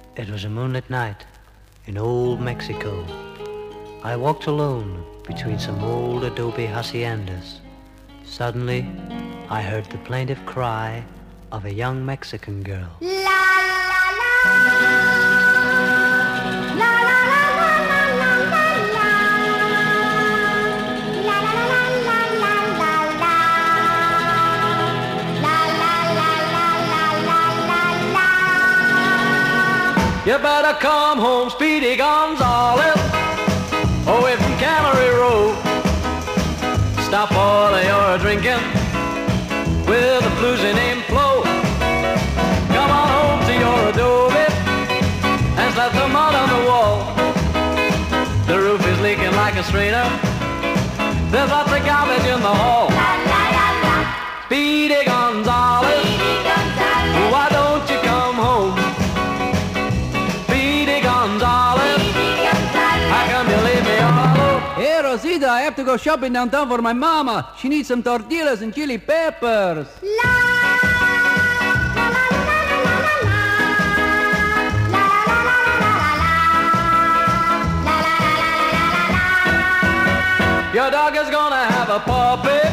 It was a moonlit night in old Mexico. I walked alone between some old adobe haciendas. Suddenly, I heard the plaintive cry of a young Mexican girl. La la la la la la la la la la la la la la la la la You better come home, Speedy Gonzales, away from Camry Road. Stop all of your drinking with the bluesy name Flo. Come on home to your adobe and slap the mud on the wall. The roof is leaking like a strainer. There's lots of garbage in the hall. La, la, la, la. Speedy Gonzales, Speedy Gonzales, why don't you come home? Speedy Gonzales, how come you leave me all alone? Hey, Rosita, I have to go shopping downtown for my mama. She needs some tortillas and chili peppers. Your dog is gonna have a puppy.